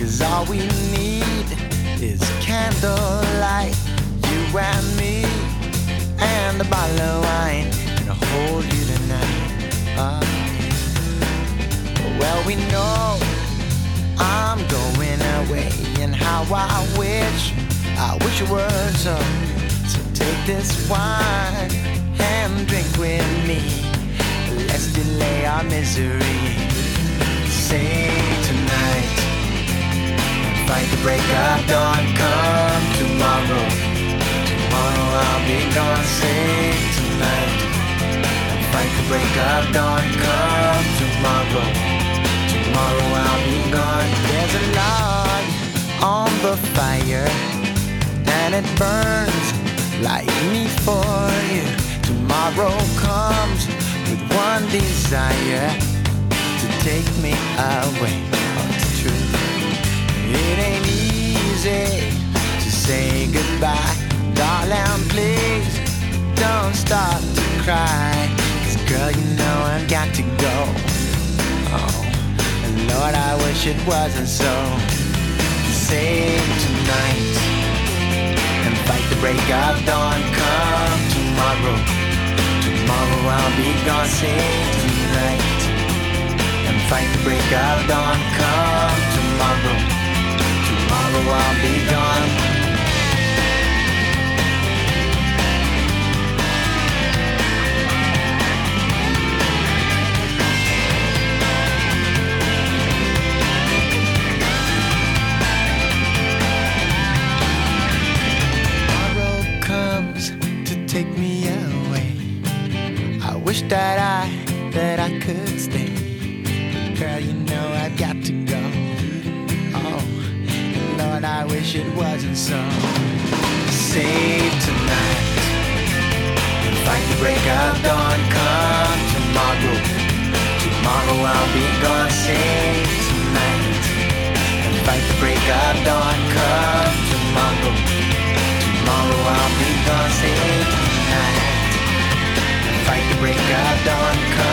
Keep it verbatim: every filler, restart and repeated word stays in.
'cause all we need is candlelight, you and me, and a bottle of wine, and I'll hold you tonight. Oh, well, we know I'm going away, and how I wish, I wish it were so. So take this wine and drink with me. Let's delay our misery. Say tonight, fight the break of dawn. Come tomorrow, tomorrow I'll be gone. Say tonight, fight the break of dawn. Come tomorrow, tomorrow I'll be gone. There's a log on the fire, and it burns like me for you. Tomorrow comes with one desire, to take me away. Oh, it's true. It ain't easy to say goodbye. Darling, please don't start to cry, 'cause girl, you know I've got to go. Oh, and Lord, I wish it wasn't so. Save tonight and fight the break of dawn. Come tomorrow, tomorrow I'll be gone. Save tonight and fight the break of dawn. Come tomorrow, tomorrow I'll be gone. Take me away. I wish that I, that I could stay. Girl, you know I've got to go. Oh, Lord, I wish it wasn't so. Save tonight and fight the break of dawn. Come tomorrow, tomorrow I'll be gone. Save tonight and fight the break of dawn. Come tomorrow, tomorrow I'll be gone. Save tonight and fight the break of dawn. Come